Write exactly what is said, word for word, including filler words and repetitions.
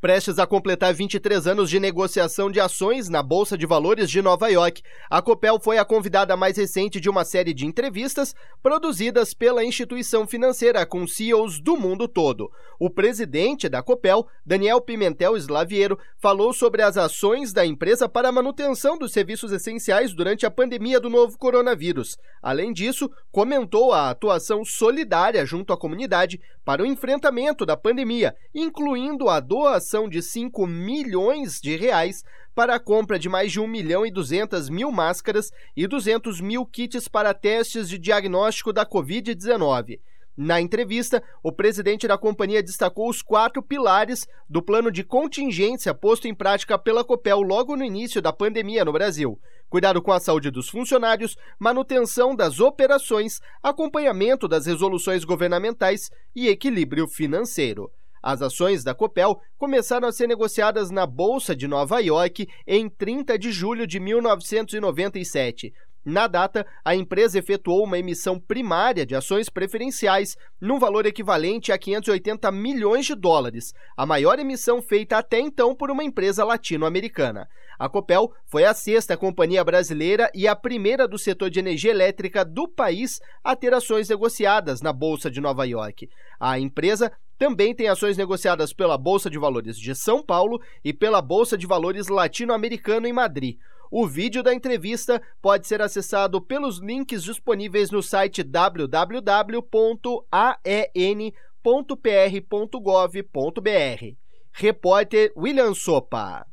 Prestes a completar vinte e três anos de negociação de ações na Bolsa de Valores de Nova York, a Copel foi a convidada mais recente de uma série de entrevistas produzidas pela instituição financeira com C E Os do mundo todo. O presidente da Copel, Daniel Pimentel Slaviero, falou sobre as ações da empresa para a manutenção dos serviços essenciais durante a pandemia do novo coronavírus. Além disso, comentou a atuação solidária junto à comunidade para o enfrentamento da pandemia, incluindo a doação de cinco milhões de reais para a compra de mais de um milhão e duzentas mil máscaras e duzentos mil kits para testes de diagnóstico da covid dezenove. Na entrevista, o presidente da companhia destacou os quatro pilares do plano de contingência posto em prática pela Copel logo no início da pandemia no Brasil: cuidado com a saúde dos funcionários, manutenção das operações, acompanhamento das resoluções governamentais e equilíbrio financeiro. As ações da Copel começaram a ser negociadas na Bolsa de Nova York em trinta de julho de mil novecentos e noventa e sete. Na data, a empresa efetuou uma emissão primária de ações preferenciais num valor equivalente a quinhentos e oitenta milhões de dólares, a maior emissão feita até então por uma empresa latino-americana. A Copel foi a sexta companhia brasileira e a primeira do setor de energia elétrica do país a ter ações negociadas na Bolsa de Nova York. A empresa também tem ações negociadas pela Bolsa de Valores de São Paulo e pela Bolsa de Valores latino-americano em Madrid. O vídeo da entrevista pode ser acessado pelos links disponíveis no site w w w ponto a e n ponto p r ponto gov ponto b r. Repórter William Sopa.